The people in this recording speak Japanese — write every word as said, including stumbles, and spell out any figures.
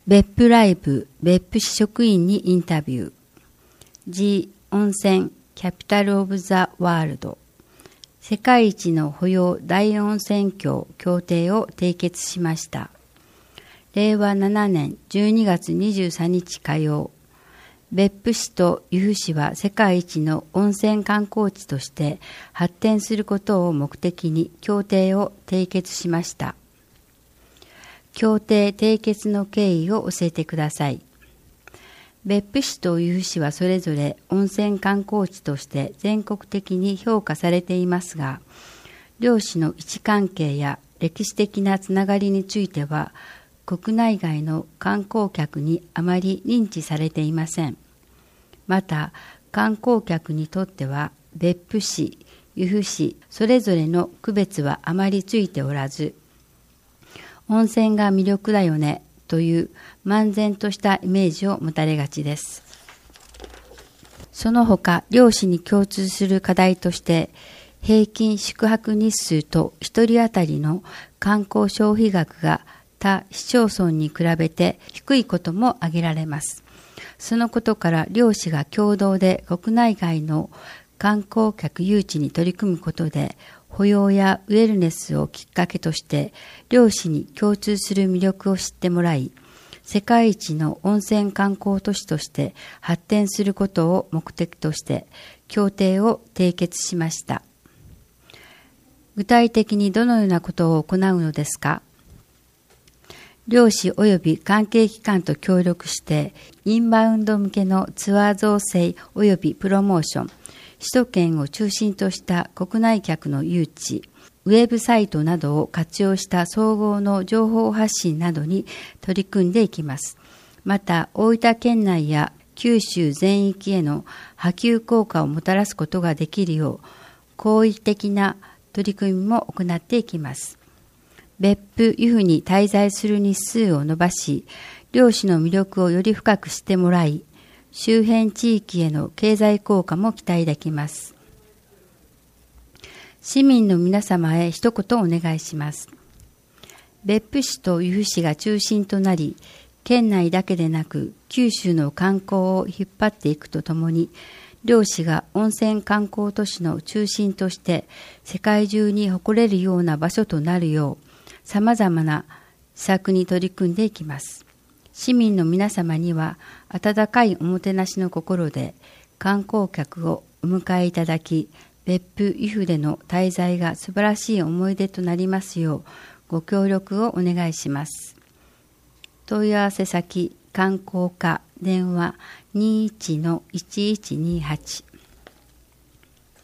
別府ライブ別府市職員にインタビュー。 G 温泉キャピタルオブザワールド、世界一の保養大温泉郷協定を締結しました。れいわななねんじゅうにがつにじゅうさんにち火曜、別府市と由布市は世界一の温泉観光地として発展することを目的に協定を締結しました。協定締結の経緯を教えてください。別府市と由布市はそれぞれ温泉観光地として全国的に評価されていますが、両市の位置関係や歴史的なつながりについては、国内外の観光客にあまり認知されていません。また、観光客にとっては別府市、由布市それぞれの区別はあまりついておらず、温泉が魅力だよねという漫然としたイメージを持たれがちです。その他、両市に共通する課題として、平均宿泊日数とひとり当たりの観光消費額が他市町村に比べて低いことも挙げられます。そのことから両市が共同で国内外の観光客誘致に取り組むことで、保養やウェルネスをきっかけとして両市に共通する魅力を知ってもらい、世界一の温泉観光都市として発展することを目的として協定を締結しました。具体的にどのようなことを行うのですか？両市及び関係機関と協力してインバウンド向けのツアー造成及びプロモーション、首都圏を中心とした国内客の誘致、ウェブサイトなどを活用した総合の情報発信などに取り組んでいきます。また、大分県内や九州全域への波及効果をもたらすことができるよう、広域的な取り組みも行っていきます。別府・由布に滞在する日数を伸ばし、両市の魅力をより深く知ってもらい、周辺地域への経済効果も期待できます。市民の皆様へ一言お願いします。別府市と由布市が中心となり、県内だけでなく九州の観光を引っ張っていくとともに、両市が温泉観光都市の中心として世界中に誇れるような場所となるよう、さまざまな施策に取り組んでいきます。市民の皆様には温かいおもてなしの心で観光客をお迎えいただき、別府・由布での滞在が素晴らしい思い出となりますようご協力をお願いします。問い合わせ先観光課電話 にじゅういちのいちいちにはち